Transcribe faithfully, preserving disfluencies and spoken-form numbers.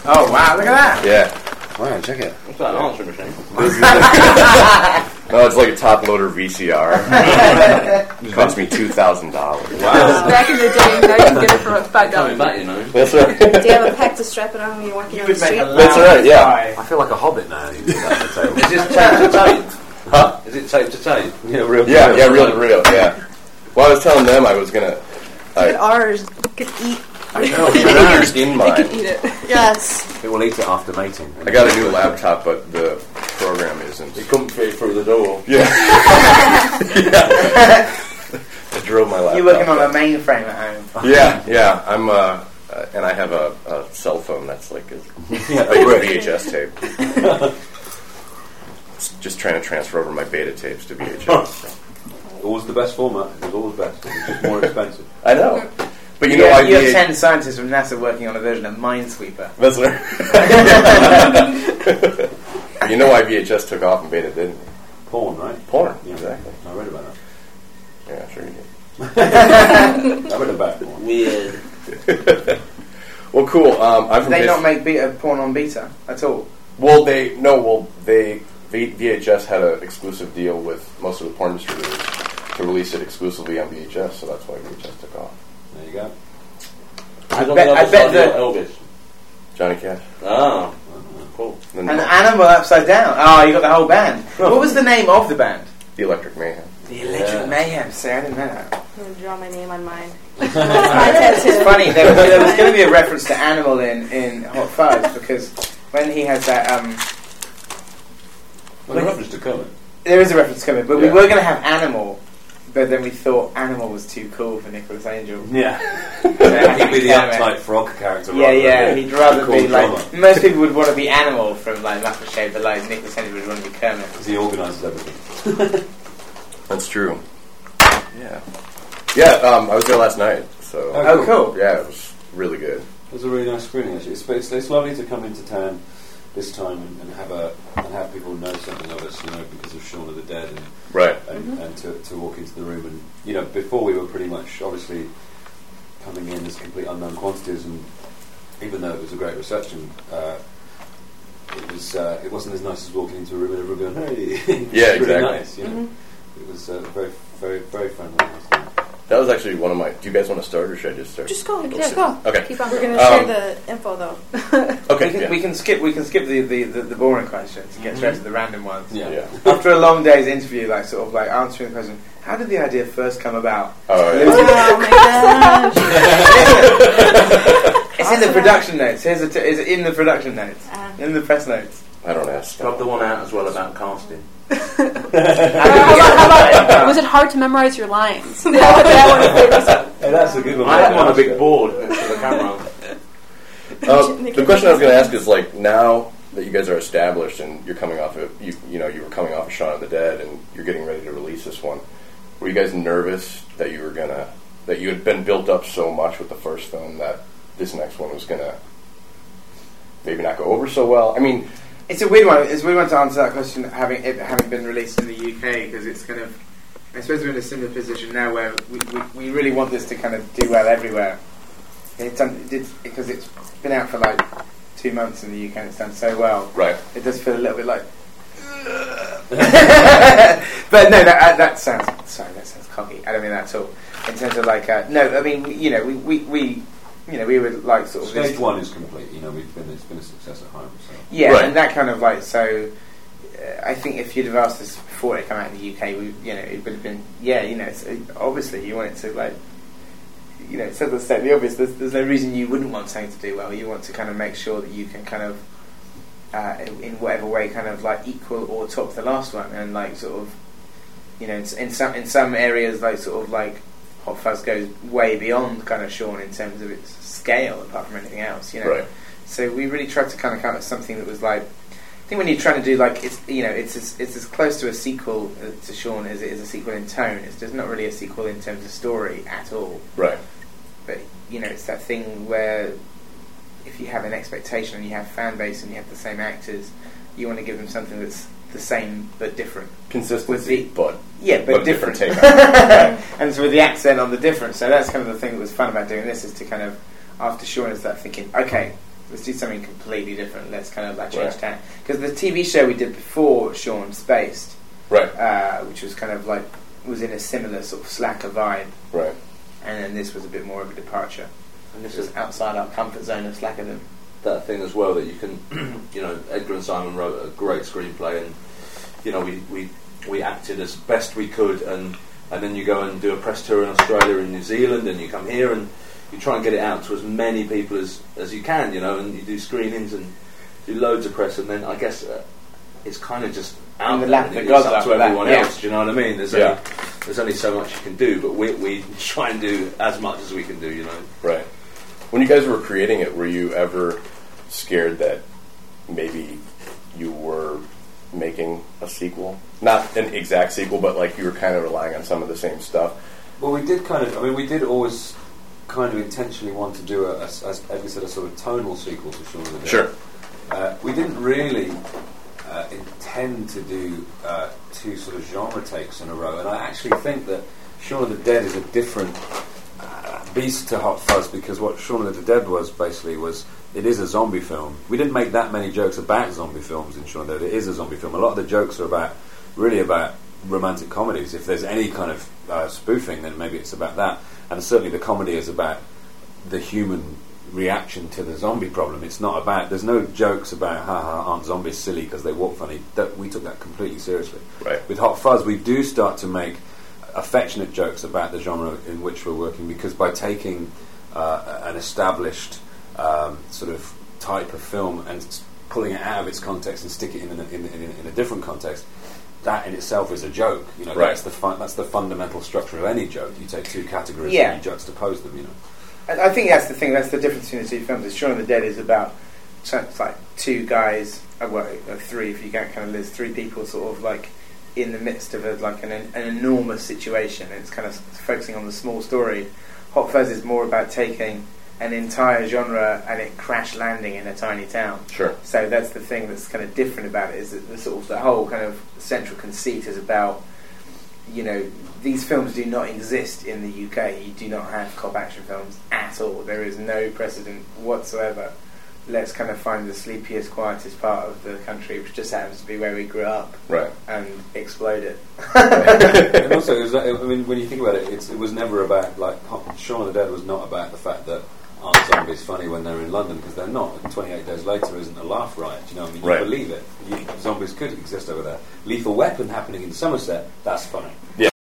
Oh wow, look at that! Yeah. Wow, check it. What's that, an answering machine? No, it's like a top loader V C R. It cost me two thousand dollars. Wow. Back in the day, now you can get it for five Coming dollars. back, you know. That's right. Do you have a pack to strap it on when you're walking You on the would make street? a loud That's right, yeah. cry. I feel like a hobbit now. You do that at the table. Is this tape to tape? Huh? Is it tape to tape? Yeah, real. Yeah, yeah, reel to reel, yeah. Well, I was telling them I was gonna. Look at I, ours. Could eat. I know, yours in They mine. can eat it. Yes. It will eat it after mating. I got a new laptop, but the program isn't. You couldn't fit through the door. Yeah. yeah. I drove my laptop. You're working on a mainframe at home. Yeah, yeah. I'm, uh, uh, and I have a, a cell phone that's like a, Yeah, like a brick. V H S tape. Just trying to transfer over my beta tapes to V H S. Always the best format. It's always best. It's just more expensive. I know. But you You, know, I have, you have V H ten scientists from NASA working on a version of Minesweeper. That's right. You know why V H S took off and beta didn't? Porn, right? Porn. Yeah. Exactly. I read about that. Yeah, sure you did. I read about porn. Weird. Well, cool. Um, I'm Do from they Base- not make beta porn on beta at all? Well, they no. Well, they v- V H S had an exclusive deal with most of the porn distributors to release it exclusively on V H S, so that's why V H S took off. There you go. I Who's on bet- the I other bet side that- of Elvis. Johnny Cash. Ah, cool. And An the, animal upside down. Oh, you got the whole band. What was the name of the band? the Electric Mayhem. The Electric Yeah. Mayhem. See, I didn't know that. I'm going to draw my name on mine. It's funny, there was, there was going to be a reference to Animal in, in Hot Fuzz because when he has that, um, Well, the reference to Kermit. there is a reference coming, but we Yeah. were going to have Animal, but then we thought Animal was too cool for Nicholas Angel. Yeah. So it had to He'd be the Kermit. uptight frog character. Yeah, rather yeah, than he'd rather the cool be like, drummer. most people would want to be Animal from like Muppet Show, but like Nicholas Angel would want to be Kermit. Because he organises everything. That's true. Yeah. Yeah. Um, I was there last night, so Oh, cool. yeah, it was really good. It was a really nice screening. Actually, it's, it's, it's lovely to come into town this time and, and have a and have people know something of us, you know, because of Shaun of the Dead, and Right. and, Mm-hmm. and to, to walk into the room and you know, before we were pretty much obviously coming in as complete unknown quantities, and even though it was a great reception, uh, it was uh, it wasn't as nice as walking into a room and everyone going, hey, It was Yeah, really exactly. nice, you know. Mm-hmm. It was uh, very very very friendly. That was actually one of my. Do you guys want to start, or should I just start? Just go. Go Yeah, sit. go. Okay. Keep on. We're going to Um, share the info, though. Okay. We can, yeah. we can skip. We can skip the, the, the, the boring questions and get straight to the random ones. Yeah. Yeah. After a long day's interview, like sort of like answering the question, how did the idea first come about? Oh, yeah. Oh, my gosh. It's in the production notes. Here's a t- is it in the production notes, Uh. in the press notes. I don't ask. Drop the one out as well about casting. How about, how about, was it hard to memorize your lines? that, that one is famous. Hey, that's a good one. I had one on a big board next to the camera. Uh, the question I was going to ask is like now that you guys are established and you're coming off of you, you know, you were coming off of Shaun of the Dead and you're getting ready to release this one. Were you guys nervous that you were gonna that you had been built up so much with the first film that this next one was gonna maybe not go over so well? I mean, It's a weird one. It's a weird one to answer that question, having it having been released in the U K, because it's kind of. I suppose we're in a similar position now where we, we, we really want this to kind of do well everywhere. It's done it did, because it's been out for like two months in the U K and it's done so well. right? It does feel a little bit like. But no, that uh, that sounds sorry. That sounds cocky. I don't mean that at all. In terms of like, uh, no, I mean we, you know we, we, we you know we would like sort of Stage this- one is complete. You know, we've been it's been a success at home. So. Yeah, Right. and that kind of like so. Uh, I think if you'd have asked us before it came out in the U K, we, you know, it would have been yeah, you know, it's, uh, obviously you want it to like, you know, so to state the obvious. There's, there's no reason you wouldn't want something to do well. You want to kind of make sure that you can kind of, uh, in, in whatever way, kind of like equal or top the last one, and like sort of, you know, in, in some in some areas like sort of like Hot Fuzz goes way beyond kind of Shaun in terms of its scale, apart from anything else, you know. Right. So we really tried to kind of come up with something that was like, I think when you're trying to do like, it's you know, it's as, it's as close to a sequel uh, to Shaun as it is a sequel in tone. It's just not really a sequel in terms of story at all. Right. But you know, it's that thing where if you have an expectation and you have fan base and you have the same actors, you want to give them something that's the same but different. Consistency, With the- but Yeah, but, but a different. different take on it. And so with the accent on the difference. So that's kind of the thing that was fun about doing this, is to kind of, after Shaun, is that thinking, okay, let's do something completely different. Let's kind of like change Right. tack. Because the T V show we did before Sean Spaced, Right. uh, which was kind of like was in a similar sort of slacker vibe, Right. and then this was a bit more of a departure. And This this was is outside our comfort zone of slackerdom. that thing as well that you can, you know, Edgar and Simon wrote a great screenplay, and you know we, we we acted as best we could, and and then you go and do a press tour in Australia and New Zealand, and you come here and you try and get it out to as many people as as you can, you know, and you do screenings and do loads of press, and then I guess uh, it's kind of just out In the there, lap and of the it's gods up after to that, everyone yeah. else. Do you know what I mean? There's Yeah. only there's only so much you can do, but we we try and do as much as we can do, you know. Right. When you guys were creating it, were you ever scared that maybe you were making a sequel? Not an exact sequel, but like you were kind of relying on some of the same stuff. Well, we did kind of. I mean, we did always kind of intentionally want to do a, a as Edgar said, a sort of tonal sequel to Shaun of the Dead. Sure. Uh, we didn't really uh, intend to do uh, two sort of genre takes in a row, and I actually think that Shaun of the Dead is a different uh, beast to Hot Fuzz, because what Shaun of the Dead was basically was it is a zombie film. We didn't make that many jokes about zombie films in Shaun of the Dead. It is a zombie film. A lot of the jokes are about really about romantic comedies. If there's any kind of uh, spoofing, then maybe it's about that. And certainly the comedy is about the human reaction to the zombie problem. It's not about, there's no jokes about, haha, aren't zombies silly because they walk funny. That, we took that completely seriously. Right. With Hot Fuzz, we do start to make affectionate jokes about the genre in which we're working, because by taking uh, an established um, sort of type of film and s- pulling it out of its context and stick it in a, in, in, in a different context, that in itself is a joke. You know, Right. that's the fun, that's the fundamental structure of any joke. You take two categories Yeah. and you juxtapose them. You know. And I think that's the thing. That's the difference between the two films. Is Shaun of the Dead is about so it's like two guys, uh, well, uh, three if you can kind of there's three people sort of like in the midst of a, like an, an enormous situation. And it's kind of focusing on the small story. Hot Fuzz is more about taking an entire genre and it crash landing in a tiny town. Sure. So that's the thing that's kind of different about it, is that the sort of the whole kind of central conceit is about, you know, these films do not exist in the U K. You do not have cop action films at all. There is no precedent whatsoever. Let's kind of find the sleepiest, quietest part of the country, which just happens to be where we grew up, Right. and explode it. And also, it was, I mean, when you think about it, it's, it was never about, like, Shaun of the Dead was not about the fact that aren't zombies funny when they're in London, because they're not. And twenty-eight Days Later isn't a laugh riot, you know what I mean? You Right. believe it. You, zombies could exist over there. Lethal Weapon happening in Somerset, that's funny. Yeah.